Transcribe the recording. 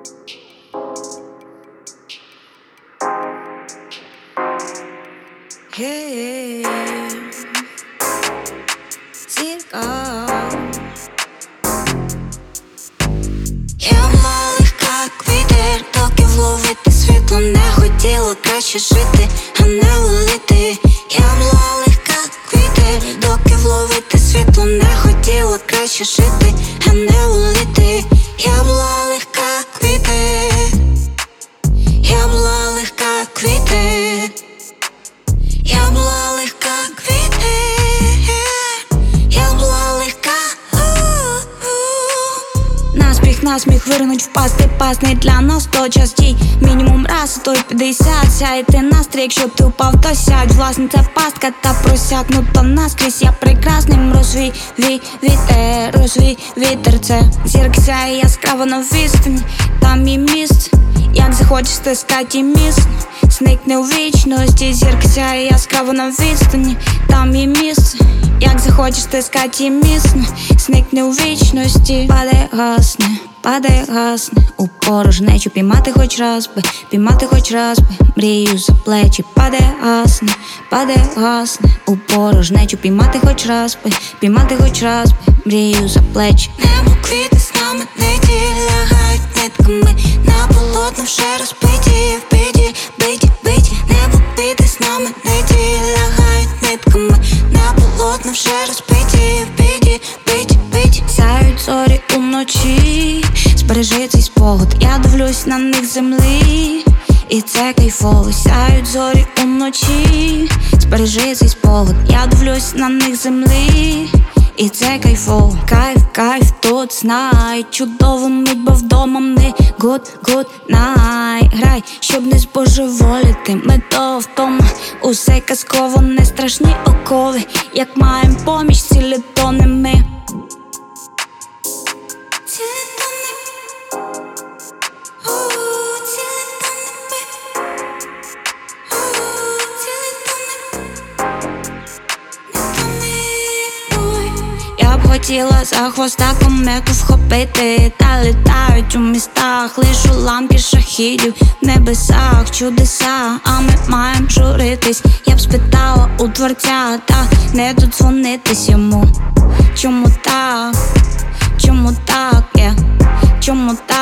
Я була легка, як вітер, доки вловити світло не хотіла краще жити, а не летіти. Я була легка, як вітер, доки вловити світло не хотіла краще жити, а не летіти. Я була легка, як вітер. Я була легка, як вітер. Я була легка, як вітер. Я була легка. Насміх вирнуть, впасти, пасний для нас то час дій. Мінімум раз, а то й 50. Сяйте настрій, якщо ти впав, то сядь. Власне, це пастка та просякнута наскрізь. Я прекрасним розвій вітер, це зірка сяє яскраво на відстані. Там мій місце, як захочеш стискати міст. Зникне у вічності, зірка сяє яскраво на відстані. Там мій місце, як захочеш стискати міцно. Зникне у вічності, падає гасне у порожнечу. Піймати хоч раз би, мрію за плечі. Падає гасне у порожнечу. Піймати хоч раз би, мрію за плечі. Небо квіти з нами ниті лягають нитками на полотно вже розбиті, биті. Небо квіти з нами ниті лягають нитками на полотно вже розбиті, биті. Сяють зорі уночі, збережи цей спогад, я дивлюсь на них з землі, і це кайфово. Сяють зорі уночі, збережи цей спогад, я дивлюсь на них з землі, і це кайфово. Кайф тут знай, чудово мить, бо вдома ми good night. Грай, щоб не збожеволіти, ми то втома. Усе казково, не страшні окови, як маєм поміч, цілі тони ми. Я б хотіла за хвоста комету вхопити, та літають у містах лиш уламки шахідів. В небесах чудеса, а ми маєм журитись. Я б спитала у творця, та не додзвонитись йому. Чому так, yeah? Чому так?